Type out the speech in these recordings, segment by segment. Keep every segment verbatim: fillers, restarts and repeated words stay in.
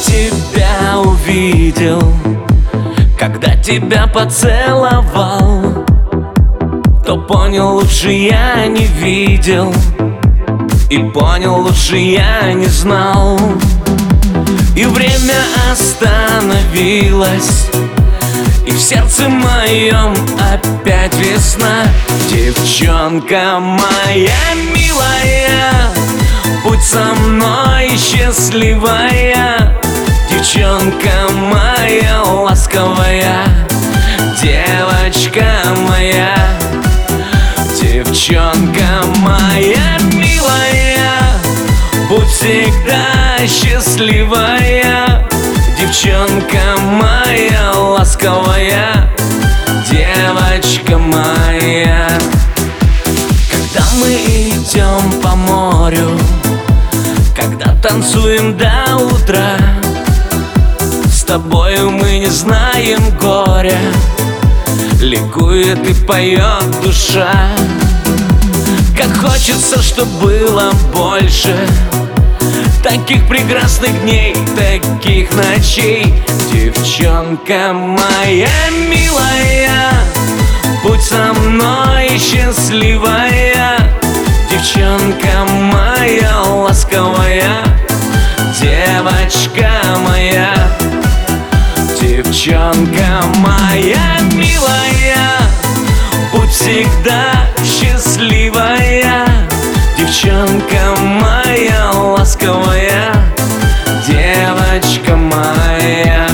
тебя увидел, когда тебя поцеловал, то понял, лучше я не видел, и понял, лучше я не знал. И время остановилось, и в сердце моем опять весна. Девчонка моя милая, будь со мной счастливая. Девчонка моя ласковая, девочка моя. Девчонка моя милая, будь всегда счастливая. Девчонка моя ласковая, девочка моя. Когда мы идем по морю, когда танцуем до утра, с тобою мы не знаем горя, ликует и поет душа. Как хочется, чтоб было больше таких прекрасных дней, таких ночей. Девчонка моя милая, будь со мной счастливая. Девчонка моя ласковая, девочка моя. Девчонка моя милая, будь всегда счастливая. Девчонка моя ласковая, девочка моя.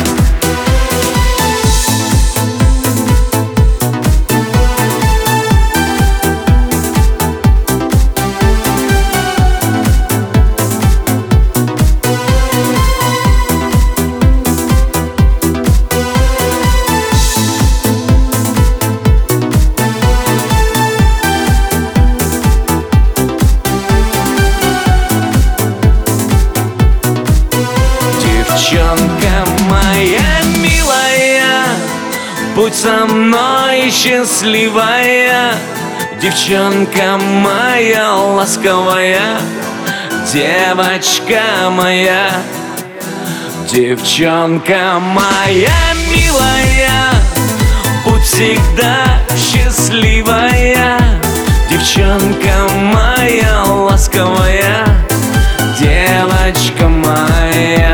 Девчонка моя милая, будь со мной счастливая. Девчонка моя ласковая, девочка моя. Девчонка моя милая, будь всегда счастливая. Девчонка моя ласковая, девочка моя.